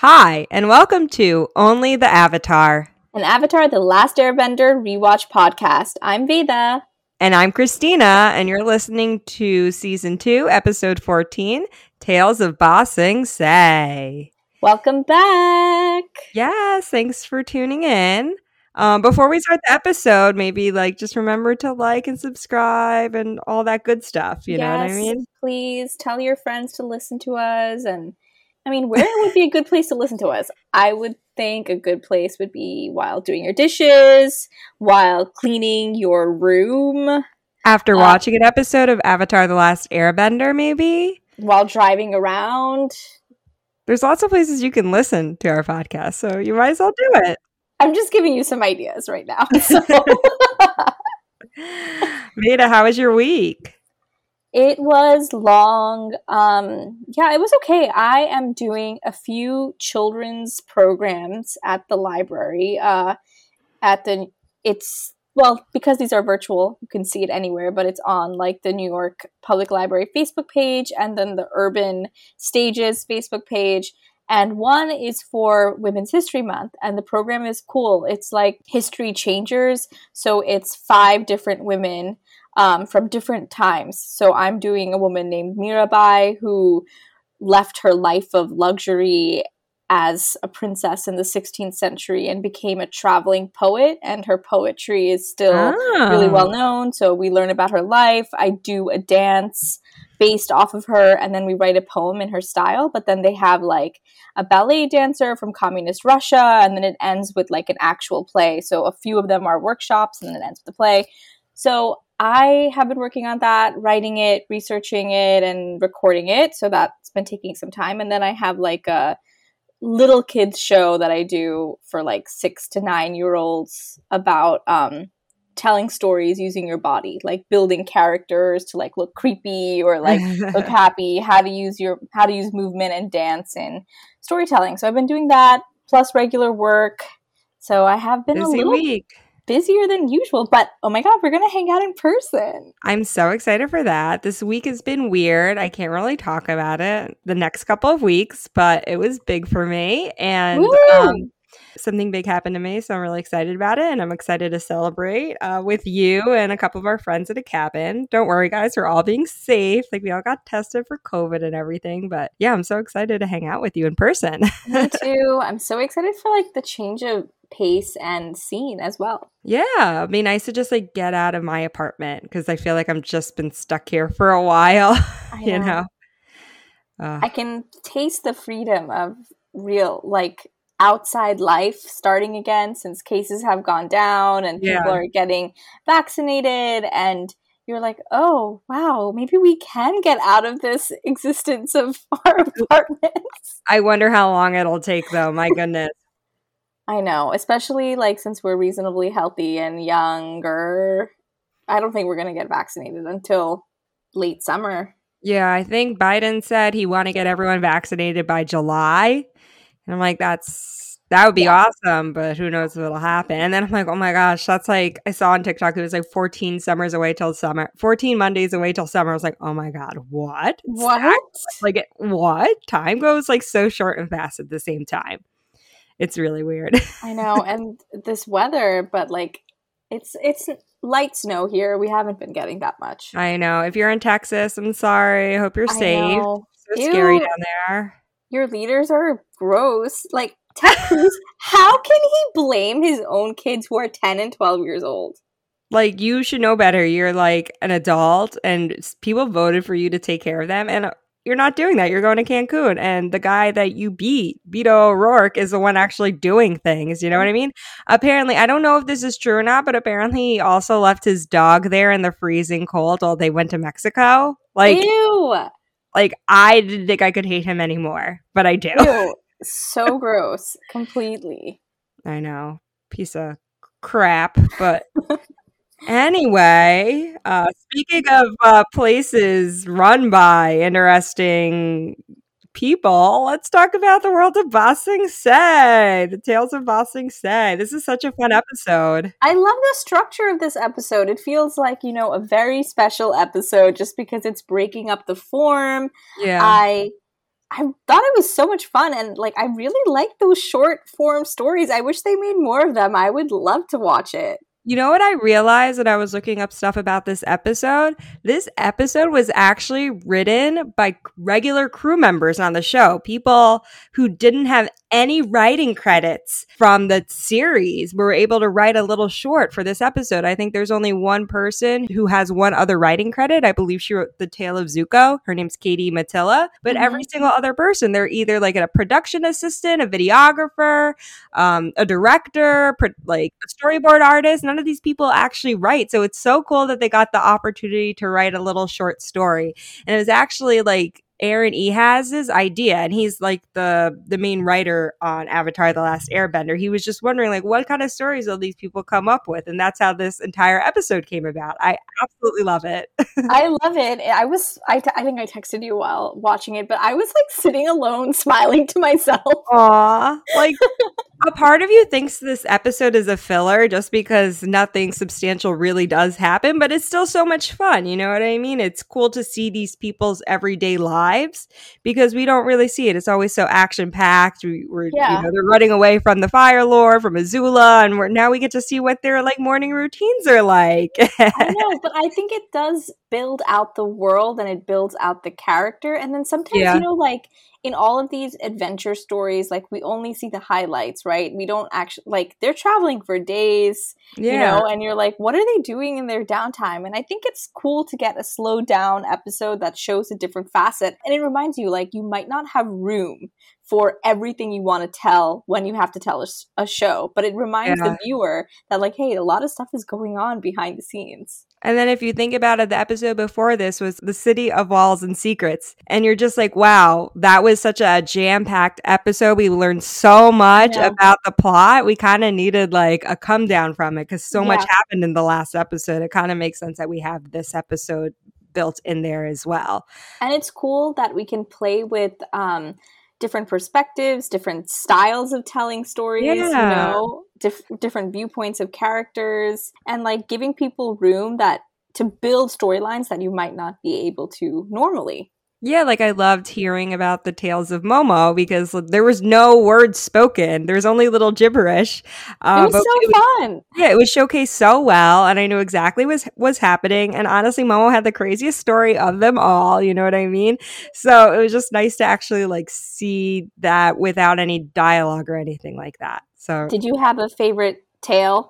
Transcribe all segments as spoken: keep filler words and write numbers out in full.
Hi, and welcome to Only the Avatar. An Avatar The Last Airbender rewatch podcast. I'm Veda. And I'm Christina, and you're listening to Season two, Episode fourteen, Tales of Ba Sing Se. Welcome back. Yes, thanks for tuning in. Um, before we start the episode, maybe like just remember to like and subscribe and all that good stuff. You yes, know what I mean? Please tell your friends to listen to us. And I mean, where would be a good place to listen to us? I would think a good place would be while doing your dishes, while cleaning your room. After uh, watching an episode of Avatar The Last Airbender, maybe? While driving around. There's lots of places you can listen to our podcast, so you might as well do it. I'm just giving you some ideas right now. So. Veda, how was your week? It was long. Um, yeah, it was okay. I am doing a few children's programs at the library. Uh, at the it's well because these are virtual, you can see it anywhere, but it's on like the New York Public Library Facebook page and then the Urban Stages Facebook page. And one is for Women's History Month, and the program is cool. It's like History Changers, so it's five different women um, from different times. So I'm doing a woman named Mirabai who left her life of luxury as a princess in the sixteenth century and became a traveling poet, and her poetry is still oh. really well known. So we learn about her life. I do a dance based off of her, and then we write a poem in her style. But then they have like a ballet dancer from communist Russia, and then it ends with like an actual play. So a few of them are workshops, and then it ends with the play. So I have been working on that, writing it, researching it, and recording it. So that's been taking some time. And then I have like a little kids show that I do for like six to nine year olds about um telling stories using your body, like building characters to like look creepy or like look happy, how to use your how to use movement and dance in storytelling. So I've been doing that plus regular work. So I have been Busy a little week. busier than usual, but oh my god, we're gonna hang out in person. I'm so excited for that. This week has been weird. I can't really talk about it the next couple of weeks, but it was big for me, and um, something big happened to me, so I'm really excited about it, and I'm excited to celebrate uh, with you and a couple of our friends at a cabin. Don't worry, guys, we're all being safe. Like, we all got tested for COVID and everything, but yeah, I'm so excited to hang out with you in person. Me too. I'm so excited for like the change of pace and scene as well. Yeah, it'd be nice to just like get out of my apartment because I feel like I'm just been stuck here for a while. I you know. know, uh, I can taste the freedom of real like outside life starting again since cases have gone down and people yeah. are getting vaccinated, and you're like, oh wow, maybe we can get out of this existence of our apartments. I wonder how long it'll take though. My goodness. I know, especially like since we're reasonably healthy and younger. I don't think we're going to get vaccinated until late summer. Yeah, I think Biden said he want to get everyone vaccinated by July. And I'm like, that's that would be yeah. awesome, but who knows what'll happen. And then I'm like, oh my gosh, that's like, I saw on TikTok, it was like fourteen summers away till summer, fourteen Mondays away till summer. I was like, oh my God, what? What? That's, like, what? Time goes like so short and fast at the same time. It's really weird. I know. And this weather, but like it's it's light snow here. We haven't been getting that much. I know. If you're in Texas, I'm sorry. I hope you're safe. So Ew. Scary down there. Your leaders are gross. Like Ted Cruz, how can he blame his own kids who are ten and twelve years old? Like, you should know better. You're like an adult and people voted for you to take care of them. And you're not doing that. You're going to Cancun. And the guy that you beat, Beto O'Rourke, is the one actually doing things. You know what I mean? Apparently, I don't know if this is true or not, but apparently he also left his dog there in the freezing cold while they went to Mexico. Like, ew. Like, I didn't think I could hate him anymore, but I do. Ew. So gross. Completely. I know. Piece of crap, but... Anyway, uh, speaking of uh, places run by interesting people, let's talk about the world of Ba Sing Se, the Tales of Ba Sing Se. This is such a fun episode. I love the structure of this episode. It feels like, you know, a very special episode just because it's breaking up the form. Yeah. I I thought it was so much fun, and like I really like those short form stories. I wish they made more of them. I would love to watch it. You know what I realized when I was looking up stuff about this episode? This episode was actually written by regular crew members on the show, people who didn't have any writing credits from the series were able to write a little short for this episode. I think there's only one person who has one other writing credit. I believe she wrote The Tale of Zuko. Her name's Katie Matilla. But mm-hmm. every single other person, they're either like a production assistant, a videographer, um, a director, pro- like a storyboard artist. None of these people actually write. So it's so cool that they got the opportunity to write a little short story. And it was actually like Aaron Ehaz's idea, and he's like the the main writer on Avatar: The Last Airbender. He was just wondering, like, what kind of stories will these people come up with? And that's how this entire episode came about. I absolutely love it. I love it. I was, I, t- I think I texted you while watching it, but I was like sitting alone, smiling to myself. Aw, like a part of you thinks this episode is a filler just because nothing substantial really does happen, but it's still so much fun. You know what I mean? It's cool to see these people's everyday lives because we don't really see it. It's always so action packed. We, we're, yeah. you know, they're running away from the Fire Lord, from Azula, and we're now we get to see what their like morning routines are like. I know, but I think it does build out the world and it builds out the character. And then sometimes, yeah. you know, like in all of these adventure stories, like we only see the highlights, right? We don't actually, like they're traveling for days, yeah. you know, and you're like, what are they doing in their downtime? And I think it's cool to get a slowed down episode that shows a different facet. And it reminds you, like, you might not have room for everything you want to tell when you have to tell a, a show, but it reminds yeah. the viewer that, like, hey, a lot of stuff is going on behind the scenes. And then if you think about it, the episode before this was The City of Walls and Secrets. And you're just like, wow, that was such a jam-packed episode. We learned so much yeah. about the plot. We kind of needed like a come down from it because so yeah. much happened in the last episode. It kind of makes sense that we have this episode built in there as well. And it's cool that we can play with um, different perspectives, different styles of telling stories, yeah. you know, dif- different viewpoints of characters, and like giving people room that to build storylines that you might not be able to normally. Yeah, like I loved hearing about the tales of Momo because there was no words spoken. There was only little gibberish. Um, it was so it was, fun. Yeah, it was showcased so well, and I knew exactly what was, was happening. And honestly, Momo had the craziest story of them all. You know what I mean? So it was just nice to actually like see that without any dialogue or anything like that. So, did you have a favorite tale?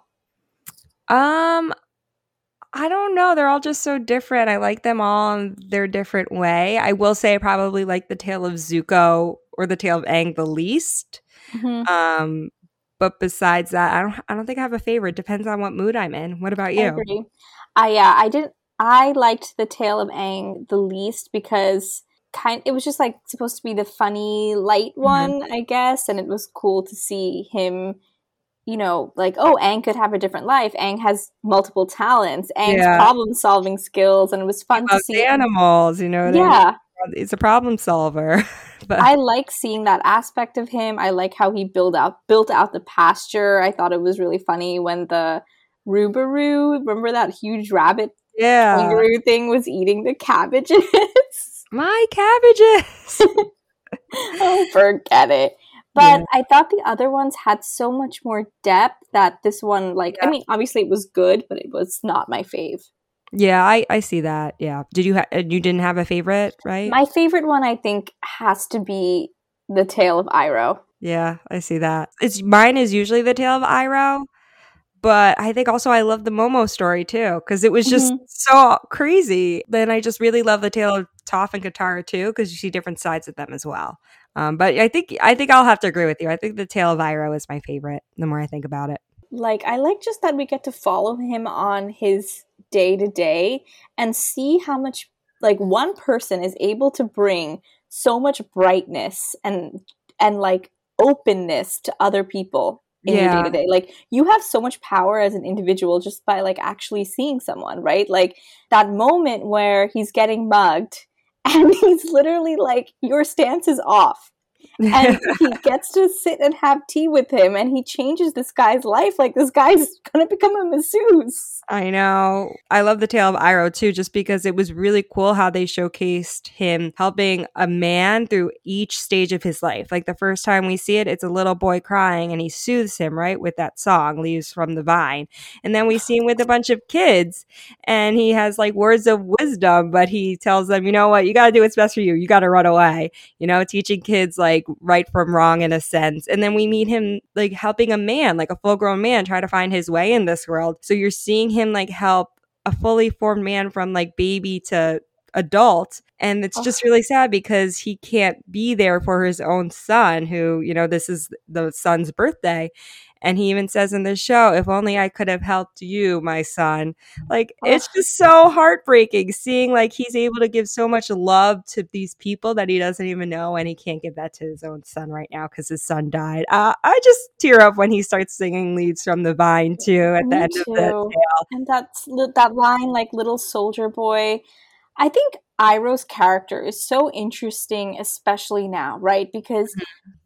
Um. I don't know. They're all just so different. I like them all in their different way. I will say I probably like the tale of Zuko or the tale of Aang the least. Mm-hmm. Um, but besides that, I don't. I don't think I have a favorite. Depends on what mood I'm in. What about you? I agree. I yeah. I didn't. I liked the tale of Aang the least because kind. It was just like supposed to be the funny, light one, mm-hmm. I guess, and it was cool to see him. You know, like, oh, Aang could have a different life. Aang has multiple talents. Aang's yeah. problem-solving skills, and it was fun to see animals. You know, yeah, he's a problem solver. But I like seeing that aspect of him. I like how he built out built out the pasture. I thought it was really funny when the Rubaroo, remember that huge rabbit, yeah, kangaroo thing was eating the cabbages. My cabbages. Oh, forget it. But yeah. I thought the other ones had so much more depth that this one, like, yeah. I mean, obviously it was good, but it was not my fave. Yeah, I, I see that. Yeah. Did you ha- you didn't have a favorite, right? My favorite one, I think, has to be The Tale of Iroh. Yeah, I see that. It's mine is usually The Tale of Iroh, but I think also I love the Momo story too because it was just mm-hmm. so crazy. Then I just really love The Tale of Toph and Katara too because you see different sides of them as well. Um, but I think I think I'll have to agree with you. I think The Tale of Iroh is my favorite. The more I think about it, like I like just that we get to follow him on his day to day and see how much like one person is able to bring so much brightness and and like openness to other people in yeah. your day to day. Like you have so much power as an individual just by like actually seeing someone, right? Like that moment where he's getting mugged. And he's literally like, your stance is off. And he gets to sit and have tea with him, and he changes this guy's life. Like, this guy's gonna become a masseuse. I know. I love the tale of Iroh too, just because it was really cool how they showcased him helping a man through each stage of his life. Like the first time we see it, it's a little boy crying and he soothes him, right, with that song, Leaves from the Vine. And then we see him with a bunch of kids and he has like words of wisdom, but he tells them, you know what, you got to do what's best for you. You got to run away, you know, teaching kids like right from wrong in a sense. And then we meet him like helping a man, like a full grown man, try to find his way in this world. So you're seeing him like help a fully formed man from like baby to adult. And it's just really sad because he can't be there for his own son who, you know, this is the son's birthday. And he even says in the show, if only I could have helped you, my son. Like, it's just so heartbreaking seeing like he's able to give so much love to these people that he doesn't even know. And he can't give that to his own son right now because his son died. Uh, I just tear up when he starts singing Leaves from the Vine, too, at Me the end too. of the tale. And that's that line, like, little soldier boy. I think Iroh's character is so interesting, especially now, right? Because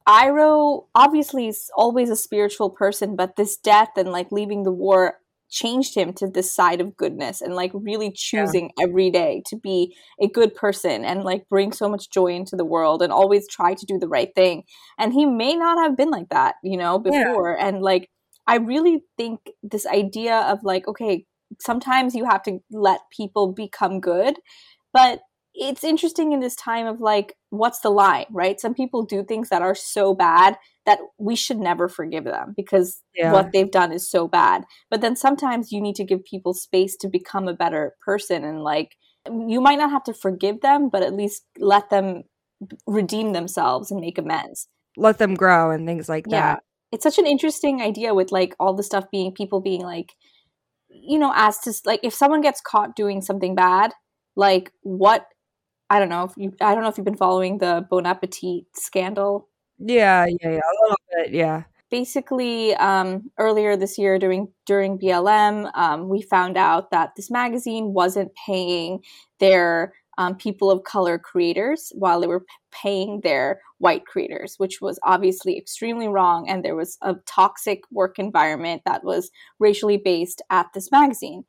Iroh obviously is always a spiritual person, but this death and like leaving the war changed him to this side of goodness and like really choosing yeah. every day to be a good person and like bring so much joy into the world and always try to do the right thing. And he may not have been like that, you know, before. Yeah. And like, I really think this idea of like, okay, sometimes you have to let people become good, but it's interesting in this time of like, what's the line, right? Some people do things that are so bad that we should never forgive them because yeah. what they've done is so bad. But then sometimes you need to give people space to become a better person. And like, you might not have to forgive them, but at least let them redeem themselves and make amends. Let them grow and things like yeah. that. It's such an interesting idea with like all the stuff being, people being like, you know, as to like, if someone gets caught doing something bad, like what, I don't know if you, I don't know if you've been following the Bon Appetit scandal. Yeah, yeah, yeah, a little bit, yeah. Basically, um, earlier this year during during B L M, um, we found out that this magazine wasn't paying their um, people of color creators while they were p- paying their white creators, which was obviously extremely wrong. And there was a toxic work environment that was racially based at this magazine.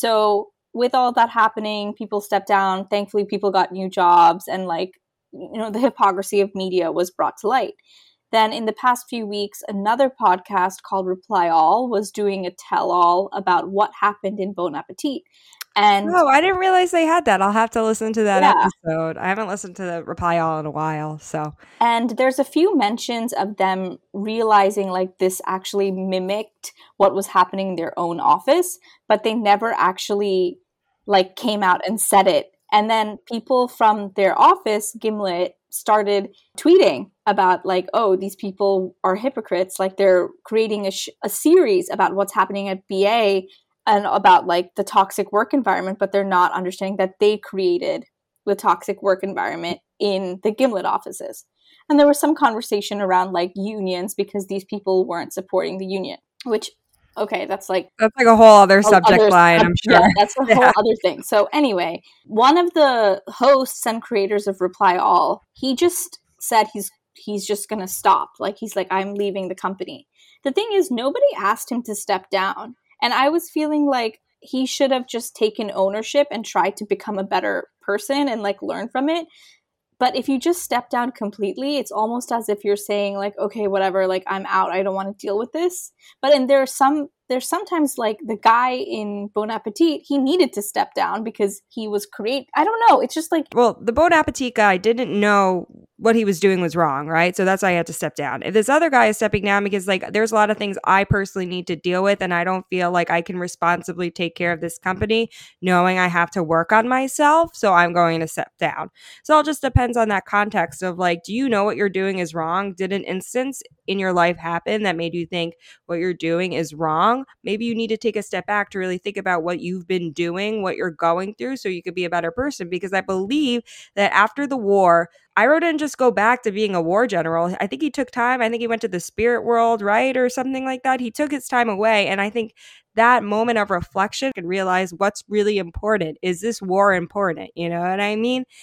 So with all that happening, people stepped down. Thankfully, people got new jobs and like, you know, the hypocrisy of media was brought to light. Then in the past few weeks, another podcast called Reply All was doing a tell-all about what happened in Bon Appetit. And oh, I didn't realize they had that. I'll have to listen to that yeah. episode. I haven't listened to the Reply All in a while, so. And there's a few mentions of them realizing like this actually mimicked what was happening in their own office, but they never actually like came out and said it. And then people from their office, Gimlet, started tweeting about like, oh, these people are hypocrites. Like they're creating a, sh- a series about what's happening at B A and about like the toxic work environment, but they're not understanding that they created the toxic work environment in the Gimlet offices. And there was some conversation around like unions because these people weren't supporting the union, which, okay, that's like... That's like a whole other subject other, line, I'm sure. Yeah, that's a yeah. whole other thing. So anyway, one of the hosts and creators of Reply All, he just said he's he's just going to stop. Like, he's like, I'm leaving the company. The thing is, nobody asked him to step down. And I was feeling like he should have just taken ownership and tried to become a better person and like learn from it. But if you just step down completely, it's almost as if you're saying like, okay, whatever, like I'm out. I don't want to deal with this. But and there's some there's sometimes like the guy in Bon Appetit, he needed to step down because he was create. I don't know. It's just like, well, the Bon Appetit guy didn't know what he was doing was wrong, right? So that's why I had to step down. If this other guy is stepping down because like there's a lot of things I personally need to deal with and I don't feel like I can responsibly take care of this company knowing I have to work on myself, so I'm going to step down. So it all just depends on that context of like, do you know what you're doing is wrong? Did an instance in your life happen that made you think what you're doing is wrong? Maybe you need to take a step back to really think about what you've been doing, what you're going through, so you could be a better person. Because I believe that after the war, Iroh didn't just go back to being a war general. I think he took time. I think he went to the spirit world, right? Or something like that. He took his time away. And I think that moment of reflection can realize what's really important. Is this war important? You know what I mean?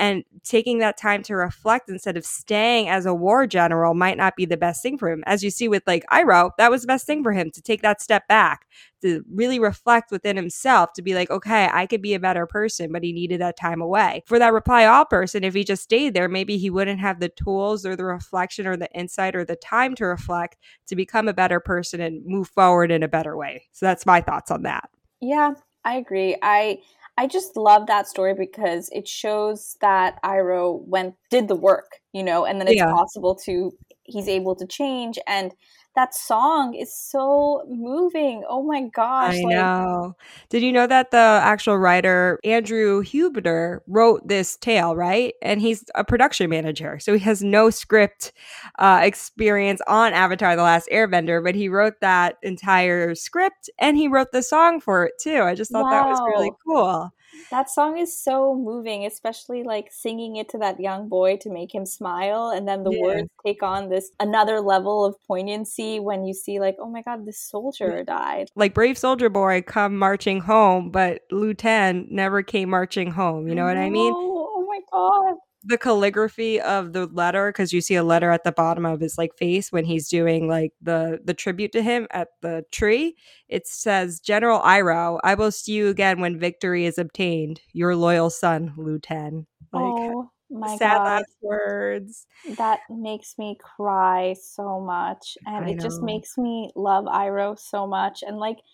And taking that time to reflect instead of staying as a war general might not be the best thing for him. As you see with like Iroh, that was the best thing for him, to take that step back, to really reflect within himself, to be like, okay, I could be a better person, but he needed that time away. For that Reply All person, if he just stayed there, maybe he wouldn't have the tools or the reflection or the insight or the time to reflect to become a better person and move forward in a better way. So that's my thoughts on that. Yeah, I agree. I I just love that story because it shows that Iroh went did the work, you know, and then it's Yeah. possible to he's able to change. And that song is so moving. Oh my gosh. I like, know. Did you know that the actual writer, Andrew Huebner, wrote this tale, right? And he's a production manager. So he has no script uh, experience on Avatar The Last Airbender, but he wrote that entire script and he wrote the song for it too. I just thought that was really wow. cool. That song is so moving, especially like singing it to that young boy to make him smile. And then the Yeah. words take on this another level of poignancy when you see like, oh my God, this soldier died. Like Brave Soldier Boy come marching home, but Lu Ten never came marching home. You know what I mean? Oh my God. The calligraphy of the letter, because you see a letter at the bottom of his like face when he's doing like the the tribute to him at the tree. It says, General Iroh, I will see you again when victory is obtained. Your loyal son, Lu Ten. Like, Oh my sad God. last words. That makes me cry so much. And I it just know. makes me love Iroh so much. And like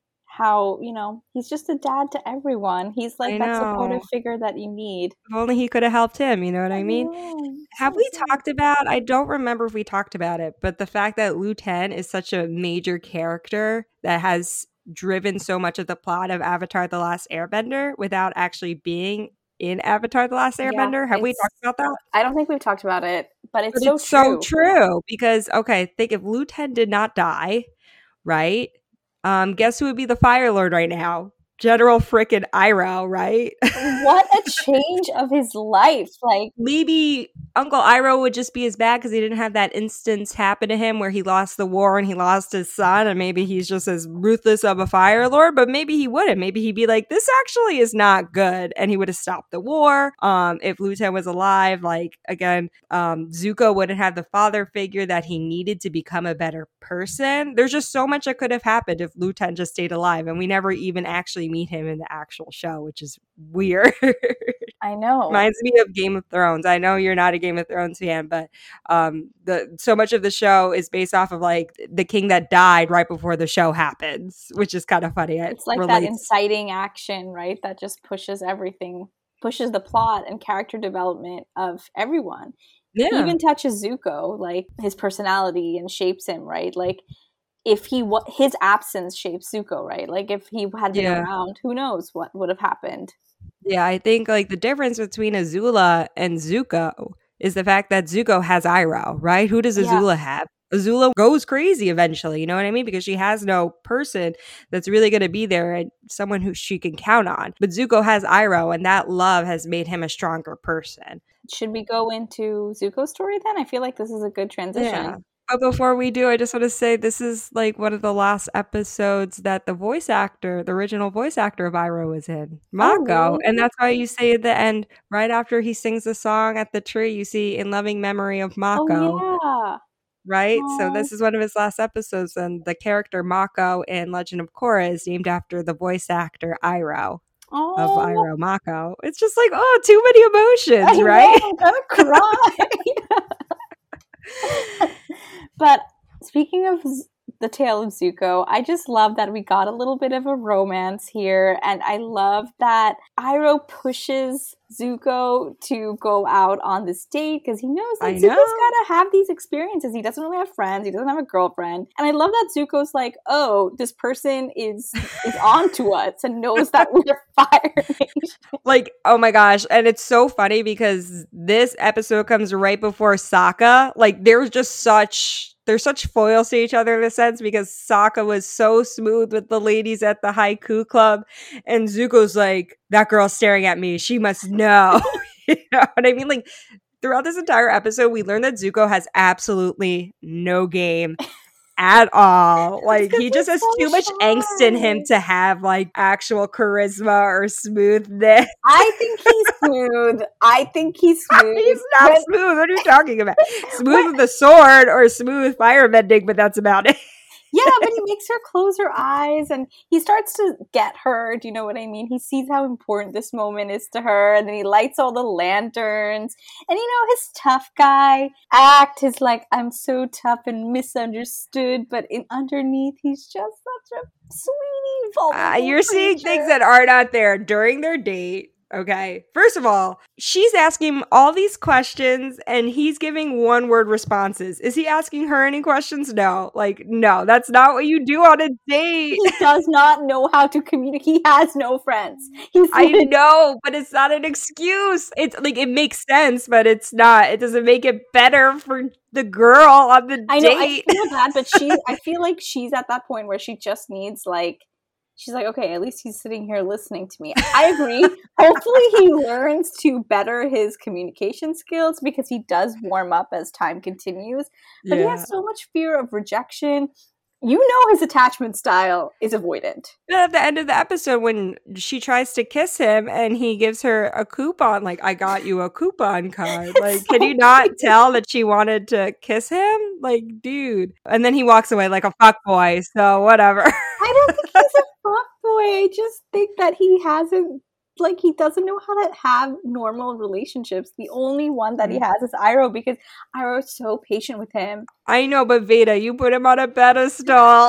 how, you know, he's just a dad to everyone. He's like I that know. supportive figure that you need. If only he could have helped him, you know what I mean? Oh, Have so we sad. talked about, I don't remember if we talked about it, but the fact that Lu Ten is such a major character that has driven so much of the plot of Avatar The Last Airbender without actually being in Avatar The Last Yeah, Airbender? Have we it's- talked about that? I don't think we've talked about it, but it's But so it's so true. true because, okay, think if Lu Ten did not die, right? Um, guess who would be the Fire Lord right now? General frickin' Iroh, right? What a change of his life. Like, Maybe Uncle Iroh would just be as bad because he didn't have that instance happen to him where he lost the war and he lost his son, and maybe he's just as ruthless of a Fire Lord, but maybe he wouldn't. Maybe he'd be like, this actually is not good, and he would have stopped the war. Um, if Lu Ten was alive, like, again, um, Zuko wouldn't have the father figure that he needed to become a better person. There's just so much that could have happened if Lu Ten just stayed alive, and we never even actually meet him in the actual show, which is weird. I know. Reminds me of Game of Thrones. I know you're not a Game of Thrones fan, but um, the so much of the show is based off of like the king that died right before the show happens, which is kind of funny. It It's like relates. that inciting action, right? That just pushes everything, pushes the plot and character development of everyone. Yeah. He even touches Zuko, like his personality, and shapes him, right? Like if he wa- his absence shapes Zuko, right? Like if he had been Yeah. around, who knows what would have happened. Yeah, I think like the difference between Azula and Zuko is the fact that Zuko has Iroh, right? Who does Yeah. Azula have? Azula goes crazy eventually, you know what I mean? Because she has no person that's really going to be there and someone who she can count on. But Zuko has Iroh, and that love has made him a stronger person. Should we go into Zuko's story then? I feel like this is a good transition. Yeah. But before we do, I just want to say this is like one of the last episodes that the voice actor, the original voice actor of Iroh, was in, Mako. really? And that's why you say at the end, right after he sings the song at the tree, you see "In Loving Memory of Mako." Oh yeah. Right? So Aw. this is one of his last episodes, and the character Mako in Legend of Korra is named after the voice actor Iroh of Oh, Iroh Mako. It's just like, oh, too many emotions, I right? know, I'm gonna cry. But speaking of Z- the tale of Zuko, I just love that we got a little bit of a romance here, and I love that Iroh pushes Zuko to go out on this date because he knows that I Zuko's know. gotta have these experiences. He doesn't really have friends. He doesn't have a girlfriend, and I love that Zuko's like, "Oh, this person is is on to us and knows that we're Fire Nation." Like, oh my gosh. And it's so funny because this episode comes right before Sokka. Like, there's just such, they're such foils to each other in a sense because Sokka was so smooth with the ladies at the Haiku Club. And Zuko's like, that girl's staring at me. She must know. You know what I mean? Like, throughout this entire episode, we learned that Zuko has absolutely no game at all. Like he just has so too much shy. angst in him to have like actual charisma or smoothness. I think he's smooth. I think he's smooth. He's not But- smooth. What are you talking about? Smooth with a sword or smooth firebending, but that's about it. Yeah, but he makes her close her eyes and he starts to get her. Do you know what I mean? He sees how important this moment is to her, and then he lights all the lanterns. And you know, his tough guy act is like, I'm so tough and misunderstood, but in underneath he's just such a sweetie, vulnerable Uh, you're seeing creature. things that aren't out there during their date. Okay. First of all, she's asking him all these questions and he's giving one word responses. Is he asking her any questions? No. Like, no, that's not what you do on a date. He does not know how to communicate. He has no friends. He's I know, but it's not an excuse. It's like, it makes sense, but it's not. It doesn't make it better for the girl on the I know, date. I feel bad, but she, I feel like she's at that point where she just needs like, she's like, okay, at least he's sitting here listening to me. I agree. Hopefully he learns to better his communication skills because he does warm up as time continues. But Yeah. he has so much fear of rejection. You know his attachment style is avoidant. But at the end of the episode, when she tries to kiss him and he gives her a coupon, like, I got you a coupon card. Like, so can you not tell that she wanted to kiss him? Like, dude. And then he walks away like a fuckboy, so whatever. I don't think he's a fuckboy. I just think that he hasn't, like, he doesn't know how to have normal relationships. The only one that he has is Iroh because Iroh's so patient with him. I know, but Veda, you put him on a pedestal.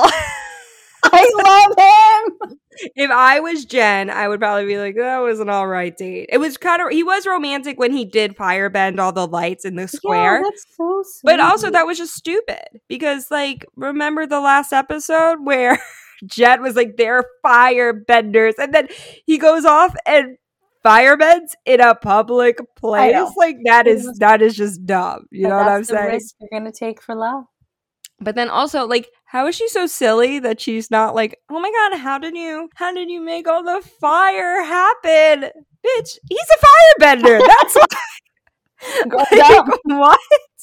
I love him. If I was Jen, I would probably be like, that was an all right date. It was kind of, he was romantic when he did firebend all the lights in the square. Yeah, that's so sweet. But also, that was just stupid because, like, remember the last episode where Jet was like, they're firebenders, and then he goes off and firebends in a public place? Like, that It is was- that is just dumb. You But know what I'm that's the saying? risk you're gonna take for love. But then also, like, how is she so silly that she's not like, oh my god, how did you, how did you make all the fire happen? Bitch, he's a firebender. That's why. Go Like, dumb. what?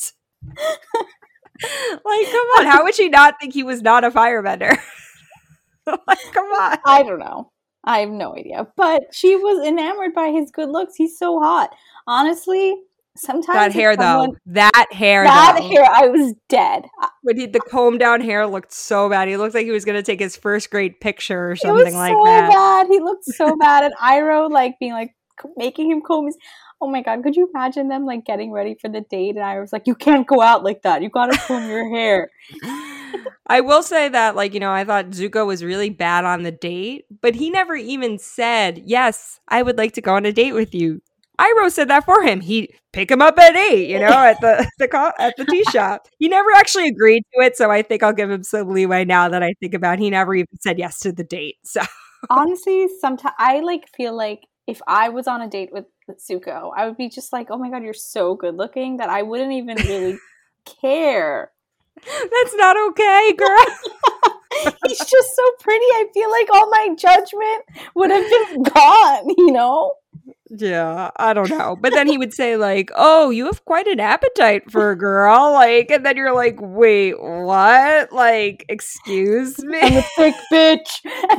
Like, come on. How would she not think he was not a firebender? Like, come on. I don't know. I have no idea. But she was enamored by his good looks. He's so hot. Honestly, sometimes That if hair, someone- though. That hair, That though. hair, I was dead. When he, the comb down hair looked so bad. He looked like he was going to take his first grade picture or It something was like so that. bad. He looked so bad. And Iroh, like, being like, c- making him comb his. Oh my god, could you imagine them, like, getting ready for the date? And Iroh was like, you can't go out like that. You gotta comb your hair. I will say that, like, you know, I thought Zuko was really bad on the date, but he never even said, yes, I would like to go on a date with you. Iroh said that for him. He'd pick him up at eight, you know, at the, the co- at the tea shop. He never actually agreed to it, so I think I'll give him some leeway now that I think about it. He never even said yes to the date. So Honestly, sometimes I, like, feel like if I was on a date with Zuko, I would be just like, oh my god, you're so good looking that I wouldn't even really care. that's not okay, girl. He's just so pretty. I feel like all my judgment would have been gone, you know? Yeah, I don't know. But then he would say, like, oh, you have quite an appetite for a girl. Like, and then you're like, wait, what? Like, excuse me? I'm a thick bitch.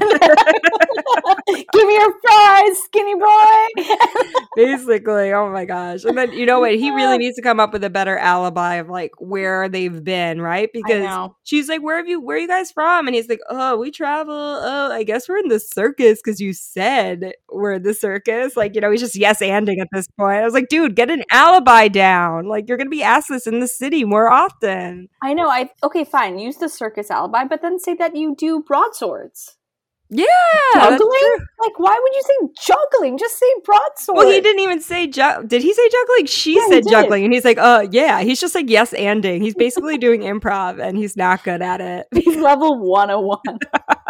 Give me your fries, skinny boy. Basically, oh my gosh. And then, you know what? He really needs to come up with a better alibi of, like, where they've been, right? Because know. she's like, where have you, where are you guys from? And he's like, oh, we travel. Oh, I guess we're in the circus because you said we're in the circus. Like, you know, he's just yes-anding at this point. I was like, dude, get an alibi down. Like, you're going to be asked this in the city more often. I know. I okay, fine. Use the circus alibi, but then say that you do broadswords. Yeah. that's Juggling? true. Like, why would you say juggling? Just say broadsword. Well, he didn't even say ju- did he say juggling? She Yeah, he said did. juggling, and he's like, "Uh, yeah." He's just like yes anding. He's basically doing improv, and he's not good at it. He's level one oh one.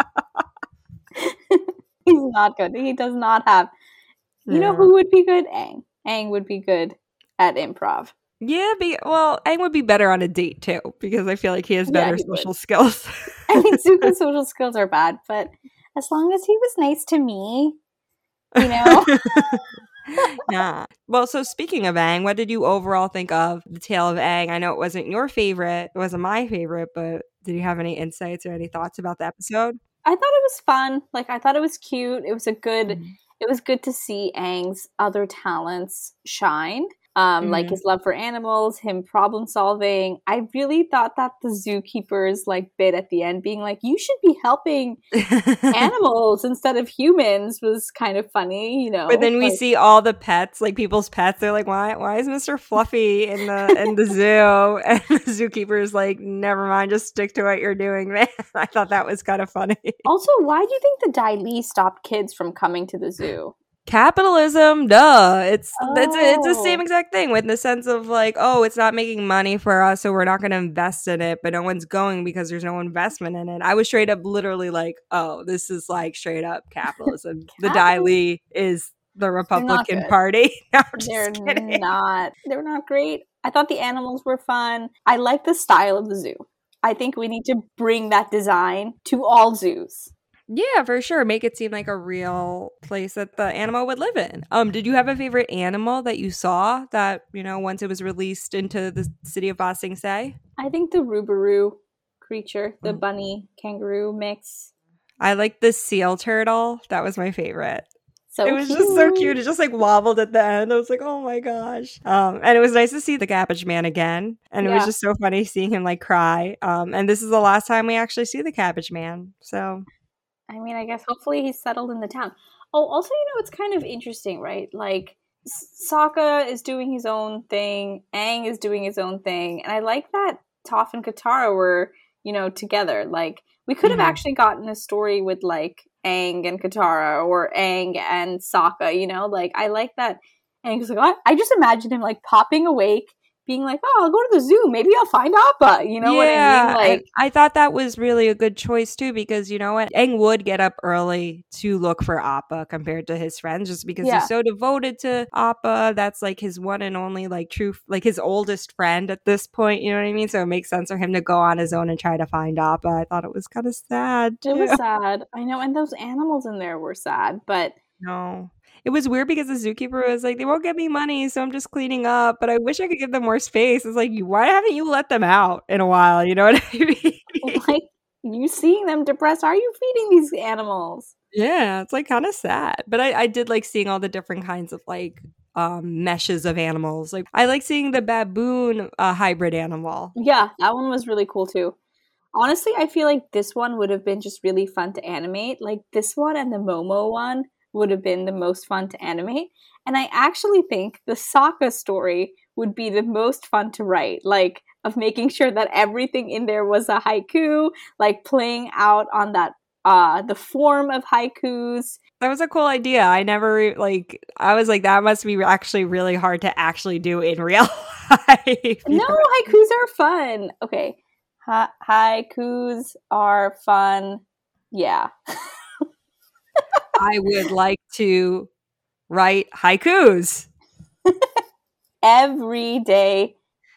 He's not good. He does not have. You know Yeah. who would be good? Aang. Aang would be good at improv. Yeah, be, well, Aang would be better on a date too because I feel like he has Yeah, better he would. social skills. I mean, Zuko's social skills are bad, but as long as he was nice to me, you know. Yeah. Well, so speaking of Aang, what did you overall think of the tale of Aang? I know it wasn't your favorite, it wasn't my favorite, but Did you have any insights or any thoughts about the episode? I thought it was fun. Like, I thought it was cute. It was a good, mm-hmm. it was good to see Aang's other talents shine. Um, mm-hmm. Like his love for animals, him problem solving. I really thought that the zookeeper's like bit at the end being like, you should be helping animals instead of humans was kind of funny, you know. But then we like, see all the pets, like people's pets. They're like, why why is Mister Fluffy in the in the zoo? And the zookeeper's like, never mind, just stick to what you're doing, man. I thought that was kind of funny. Also, why do you think the Dai Li stopped kids from coming to the zoo? Capitalism, duh. It's oh. it's it's the same exact thing with the sense of like, oh, it's not making money for us, so we're not going to invest in it. But no one's going because there's no investment in it. I was straight up, literally like, oh, this is like straight up capitalism. The Dai Li is the Republican Party. No, they're kidding. not. They're not great. I thought the animals were fun. I like the style of the zoo. I think we need to bring that design to all zoos. Yeah, for sure. Make it seem like a real place that the animal would live in. Um, did you have a favorite animal that you saw that, you know, once it was released into the city of Ba Sing Se? I think the Roubarou creature, the mm. bunny kangaroo mix. I like the seal turtle. That was my favorite. So it was cute. just so cute. It just like wobbled at the end. I was like, oh my gosh. Um, and it was nice to see the Cabbage Man again. And it yeah. was just so funny seeing him like cry. Um, and this is the last time we actually see the Cabbage Man. So I mean, I guess hopefully he's settled in the town. Oh, also, you know, it's kind of interesting, right? Like, Sokka is doing his own thing. Aang is doing his own thing. And I like that Toph and Katara were, you know, together. Like, we could have mm-hmm. actually gotten a story with, like, Aang and Katara or Aang and Sokka, you know? Like, I like that Aang's like, I just imagine him, like, popping awake, being like, oh, I'll go to the zoo. Maybe I'll find Appa. You know yeah, what I mean? Like, I, I thought that was really a good choice, too, because you know what? Aang would get up early to look for Appa compared to his friends just because yeah. he's so devoted to Appa. That's like his one and only, like, true, like his oldest friend at this point. You know what I mean? So it makes sense for him to go on his own and try to find Appa. I thought it was kind of sad, too. It was sad. I know. And those animals in there were sad, but. No. It was weird because the zookeeper was like, they won't give me money, so I'm just cleaning up. But I wish I could give them more space. It's like, why haven't you let them out in a while? You know what I mean? Like, you seeing them depressed. How are you feeding these animals? Yeah, it's like kind of sad. But I, I did like seeing all the different kinds of like um, meshes of animals. Like I like seeing the baboon uh, hybrid animal. Yeah, that one was really cool too. Honestly, I feel like this one would have been just really fun to animate. Like this one and the Momo one would have been the most fun to animate. And I actually think the Sokka story would be the most fun to write, like of making sure that everything in there was a haiku, like playing out on that, uh, the form of haikus. That was a cool idea. I never, like, I was like, that must be actually really hard to actually do in real life. No, haikus are fun. Okay. Ha- haikus are fun. Yeah. I would like to write haikus every day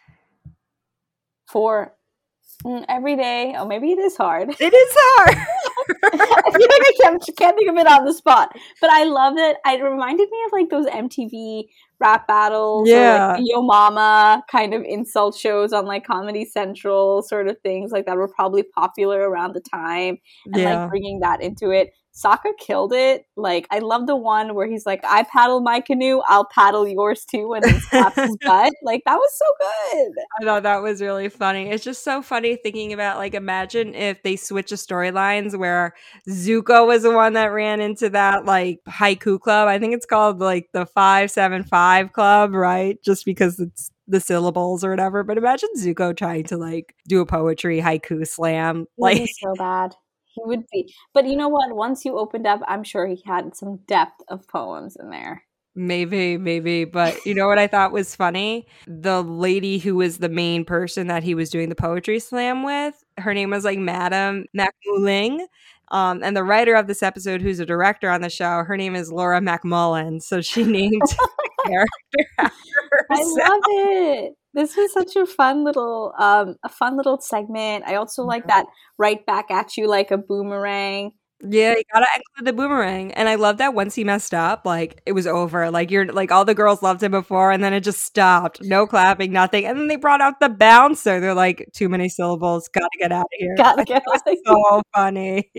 for mm, every day. Oh, maybe it is hard. It is hard. I feel like I can't, can't think of it on the spot, but I love it. It reminded me of like those M T V rap battles, yeah, or like Yo Mama kind of insult shows on like Comedy Central, sort of things like that were probably popular around the time, and yeah. like bringing that into it. Sokka killed it. Like, I love the one where he's like, I paddle my canoe, I'll paddle yours too, and he slaps his butt. Like, that was so good. I thought that was really funny. It's just so funny thinking about, like, imagine if they switch the storylines where Zuko was the one that ran into that, like, haiku club. I think it's called, like, the five seven five club, right? Just because it's the syllables or whatever. But imagine Zuko trying to, like, do a poetry haiku slam. Like, so bad. He would be. But you know what? Once you opened up, I'm sure he had some depth of poems in there. Maybe, maybe. But you know what I thought was funny? The lady who was the main person that he was doing the poetry slam with, her name was like Madame Macmuling. Um, and the writer of this episode, who's a director on the show, her name is Laura McMullen. So she named the character after herself. I love it. This was such a fun little, um, a fun little segment. I also like that right back at you like a boomerang Yeah, you gotta include the boomerang. And I love that once he messed up, like, it was over. Like, you're like, all the girls loved him before, and then it just stopped. No clapping, nothing. And then they brought out the bouncer. They're like, too many syllables. Gotta get out of here. Gotta I get thought out it of was so funny.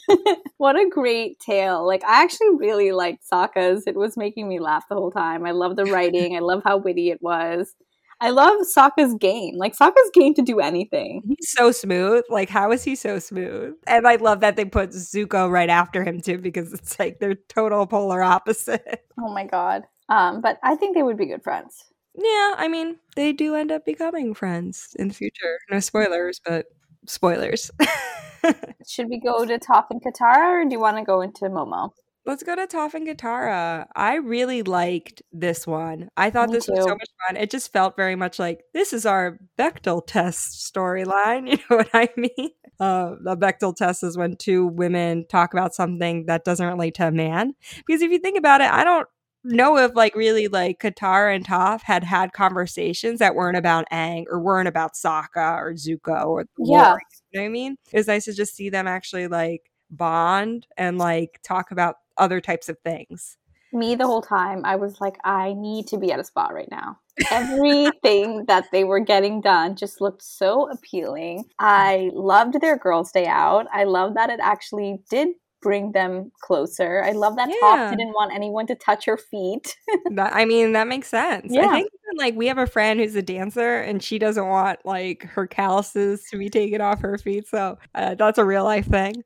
What a great tale. Like, I actually really liked Sokka's. It was making me laugh the whole time. I love the writing. I love how witty it was. I love Sokka's game. Like, Sokka's game to do anything. He's so smooth. Like, how is he so smooth? And I love that they put Zuko right after him, too, because it's like they're total polar opposite. Oh my god. Um, but I think they would be good friends. Yeah, I mean, they do end up becoming friends in the future. No spoilers, but spoilers. Should we go to Toph and Katara, or do you want to go into Momo? Let's go to Toph and Katara. I really liked this one. I thought Me this was so too. much fun. It just felt very much like this is our Bechdel test storyline. You know what I mean? Uh, the Bechdel test is when two women talk about something that doesn't relate to a man. Because if you think about it, I don't know if like really like Katara and Toph had had conversations that weren't about Aang or weren't about Sokka or Zuko or the Yeah. war. You know what I mean? It was nice to just see them actually like bond and like talk about other types of things. Me, the whole time, I was like, I need to be at a spa right now. Everything that they were getting done just looked so appealing. I loved their Girls' Day Out. I love that it actually did bring them closer. I love that Yeah. Toph didn't want anyone to touch her feet. That, I mean, that makes sense. Yeah. I think even, like we have a friend who's a dancer and she doesn't want like her calluses to be taken off her feet. So uh, that's a real life thing.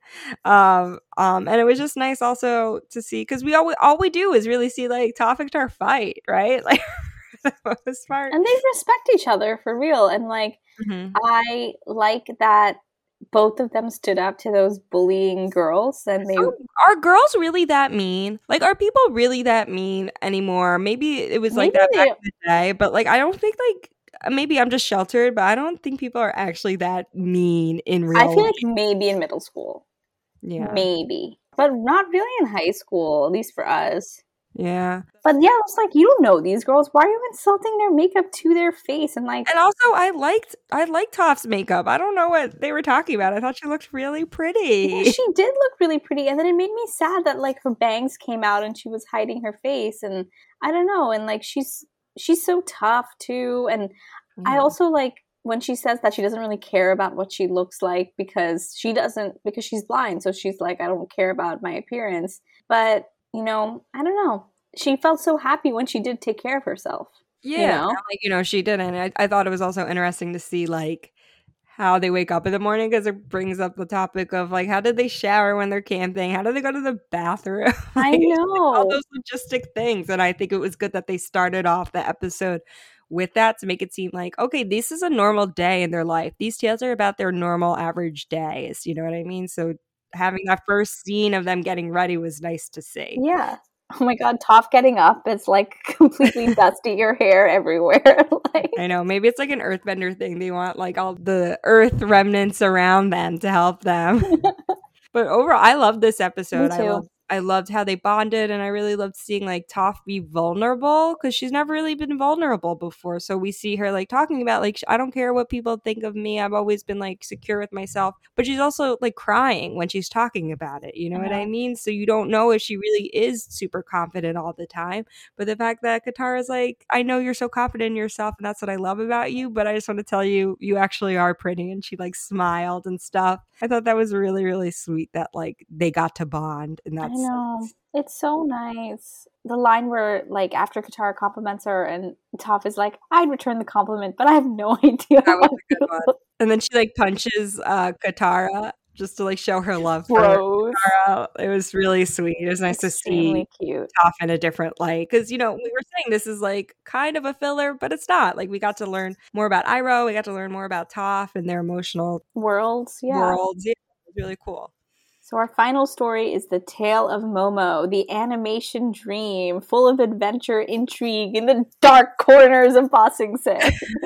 Um, um, and it was just nice also to see because we all all we do is really see like Toph and Katara fight, right? Like for the most part. And they respect each other for real. And like, Mhm. I like that both of them stood up to those bullying girls, and they Oh, are girls really that mean? Like, are people really that mean anymore? Maybe it was like Maybe that back they- in the day, but like, I don't think like uh, maybe I'm just sheltered, but I don't think people are actually that mean in real I feel life. like maybe in middle school. Yeah, Maybe. But not really in high school, at least for us. yeah. But yeah, it's like, you don't know these girls. Why are you insulting their makeup to their face? And like, And also, I liked I liked Toph's makeup. I don't know what they were talking about. I thought she looked really pretty. yeah, she did look really pretty. And then it made me sad that like her bangs came out and she was hiding her face. And I don't know. And like, she's she's so tough too. And I Yeah. also like when she says that she doesn't really care about what she looks like because she doesn't, because she's blind. So she's like, I don't care about my appearance. But, you know, I don't know. She felt so happy when she did take care of herself. Yeah, You know? and, like you know, she didn't. I, I thought it was also interesting to see like how they wake up in the morning because it brings up the topic of like how did they shower when they're camping? How do they go to the bathroom? I Like, it's just, like, all know. those logistic things, and I think it was good that they started off the episode with that to make it seem like okay, this is a normal day in their life. These tales are about their normal average days. You know what I mean? So having that first scene of them getting ready was nice to see. Yeah. Oh my god, Toph getting up is like completely dusty, your hair everywhere. Like, I know. Maybe it's like an earthbender thing. They want like all the earth remnants around them to help them. But overall, I love this episode. Me I too. love I loved how they bonded, and I really loved seeing like Toph be vulnerable because she's never really been vulnerable before. So we see her like talking about like I don't care what people think of me. I've always been like secure with myself. But she's also like crying when she's talking about it. You know what I Uh-huh. mean? So you don't know if she really is super confident all the time. But the fact that Katara's like, I know you're so confident in yourself, and that's what I love about you. But I just want to tell you, you actually are pretty. And she like smiled and stuff. I thought that was really, really sweet that like they got to bond in that I know. It's so nice. The line where, like, after Katara compliments her and Toph is like, I'd return the compliment, but I have no idea. That was how a good to one. look." And then she like punches uh Katara just to like show her love for Bros. Katara. It was really sweet. It was nice to Extremely see cute. Toph in a different light. Because, you know, we were saying this is like kind of a filler, but it's not. Like, we got to learn more about Iroh. We got to learn more about Toph and their emotional Worlds, yeah. worlds. Yeah, it was really cool. So our final story is The Tale of Momo, the animation dream, full of adventure, intrigue in the dark corners of Ba Sing Se.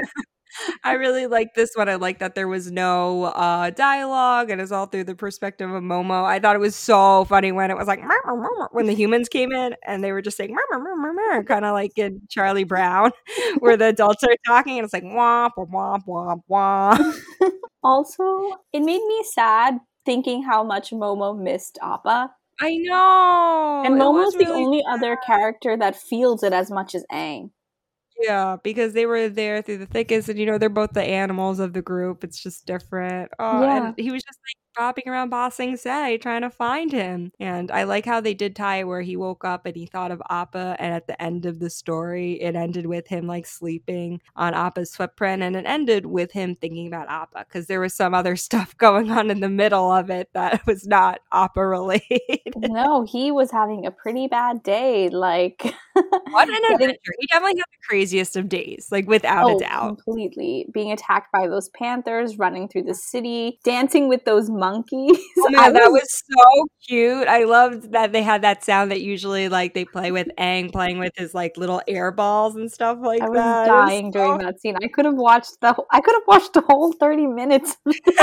I really like this one. I like that there was no uh, dialogue and it's all through the perspective of Momo. I thought it was so funny when it was like "Murr, murr, murr," when the humans came in and they were just saying kind of like in Charlie Brown, where the adults are talking and it's like womp womp womp womp. Also, it made me sad thinking how much Momo missed Appa. I know. And It Momo's was the really only sad. other character that feels it as much as Aang. Yeah, because they were there through the thickest, and you know they're both the animals of the group. It's just different. Oh, Yeah. and he was just like bopping around Ba Sing Se trying to find him. And I like how they did tie it where he woke up and he thought of Appa, and at the end of the story, it ended with him like sleeping on Appa's footprint, and it ended with him thinking about Appa because there was some other stuff going on in the middle of it that was not Appa related. No, he was having a pretty bad day. Like, what an getting- adventure! He definitely had the craziest of days, like without oh, a doubt. completely. Being attacked by those panthers, running through the city, dancing with those monkeys. Oh my I God, that was- was so cute. I loved that they had that sound that usually like they play with Aang playing with his like little air balls and stuff like I was that. dying It was during that scene. I could have watched the. I could have watched the whole thirty minutes.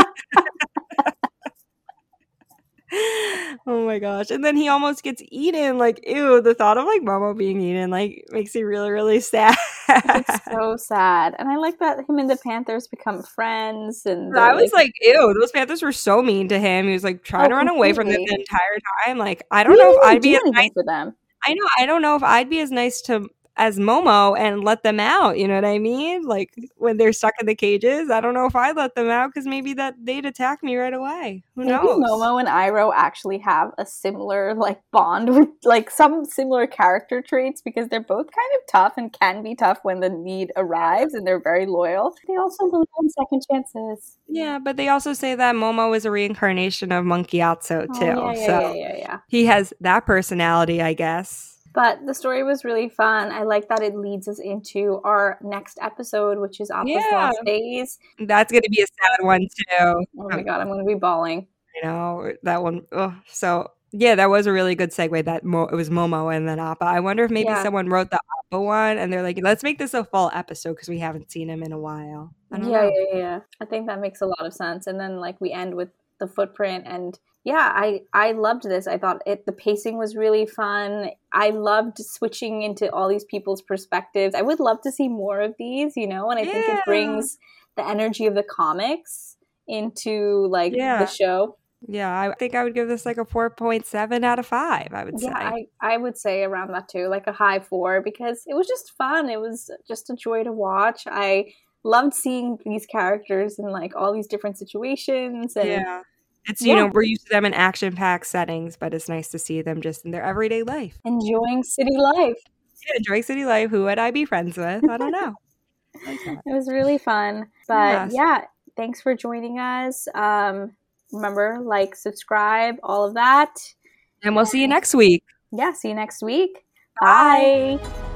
Oh my gosh. And then he almost gets eaten. Like, ew, the thought of like Momo being eaten like makes me really, really sad. It's so sad. And I like that him and the Panthers become friends. And I they're, was like, ew, those Panthers were so mean to him. He was like trying Oh, to run away from them completely. the entire time. Like, I he don't know didn't if even I'd be do as anything nice. for them. I know. I don't know if I'd be as nice to as Momo and let them out. You know what I mean? Like when they're stuck in the cages, I don't know if I'd let them out because maybe that they'd attack me right away. Who Maybe knows? Momo and Iroh actually have a similar like bond with like some similar character traits because they're both kind of tough and can be tough when the need arrives, and they're very loyal. They also believe in second chances. Yeah, but they also say that Momo is a reincarnation of Monkey Atso too. Oh, yeah, yeah, so yeah, yeah, yeah. he has that personality, I guess. But the story was really fun. I like that it leads us into our next episode, which is Appa's Yeah. Last Days. That's going to be a sad one too. Oh my god, I'm going to be bawling. You know, that one. Oh, so yeah, that was a really good segue. That Mo- it was Momo and then Appa. I wonder if maybe Yeah. someone wrote the Appa one and they're like, let's make this a full episode because we haven't seen him in a while. I don't Yeah, know. yeah, yeah. I think that makes a lot of sense. And then like we end with the footprint, and yeah, I I loved this. I thought it the pacing was really fun. I loved switching into all these people's perspectives. I would love to see more of these, you know, and I think Yeah. it brings the energy of the comics into like Yeah. the show. Yeah, I think I would give this like a four point seven out of five, I would Yeah, say. I, I would say around that too, like a high four, because it was just fun. It was just a joy to watch. I loved seeing these characters in like all these different situations, and Yeah. It's, you Yeah. know, we're used to them in action-packed settings, but it's nice to see them just in their everyday life. enjoying city life. Yeah, enjoy city life. Who would I be friends with? I don't know. I like that. It was really fun. But Yes. yeah, thanks for joining us. Um, remember, like, subscribe, all of that. And we'll see you next week. Yeah, see you next week. Bye. Bye.